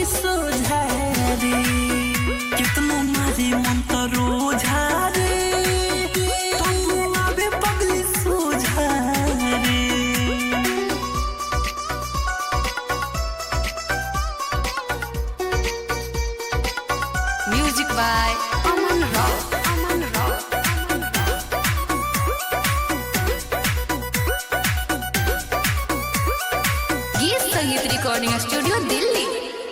पगली सोझा रे कितनो मारे मन तो रोझा रे तू आवे पगली सोझा रे। Music by Aman Rao. गीत संगीत रिकॉर्डिंग स्टूडियो दिल्ली।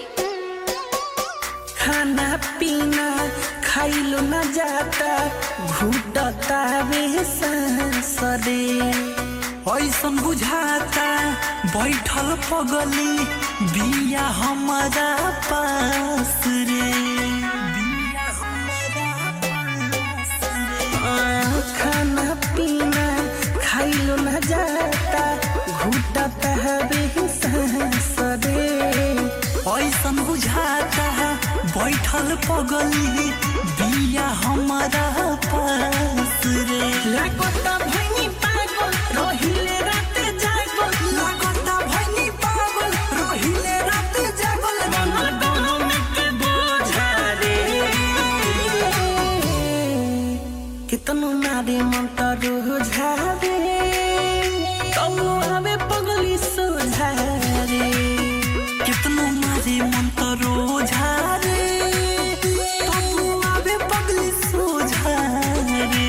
खाना पीना खाइलो न जाता घुटता वे सांस रे ऐसन बुझाता बैठल पगली बिया हमारा पास रे बिया हमारा पास रे। खाना पीना खाइलो न जाता घुटता वे सांस रे ऐसन बुझाता बैठल पगली बिया हमारा पास रे। लागता भैनी पागल रहिले रात जागल लागता भैनी पागल रहिले रात जागल मन दोनों में के बोझा रे कितनो मारे मन तो रोझा रे तू आवे पगली सोझा रे कितनो मारे मन तो रोझा रे तू आवे पगली सोझा रे।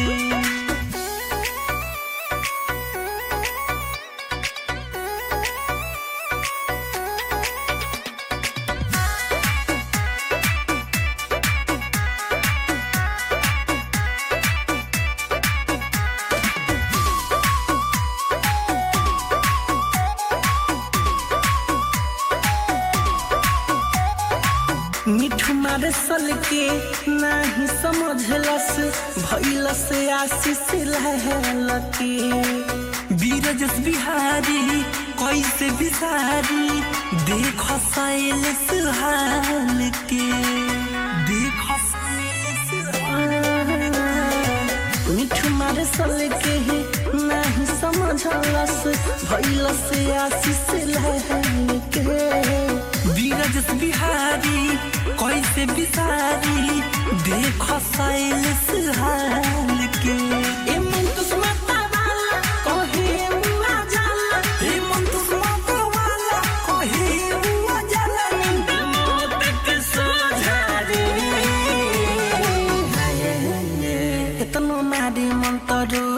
मिठू मारे सल के नाही समझलस भइलस आशीष लहलके बीरजस बिहारी कैसे बिसारी देख सैल सुहाल के देख मिठू मारे सल के नाही समझलस भइलस आशीष लहलके बीरजस बिहारी कैसे बिसारी देख सैल सुहाल के ए मन तुस्मता वाला कहे मुआ जाला ए मन तुस्मता वाला कहे मुआ जाला नींद मौत के सोझा रे इतनो मारे मन तो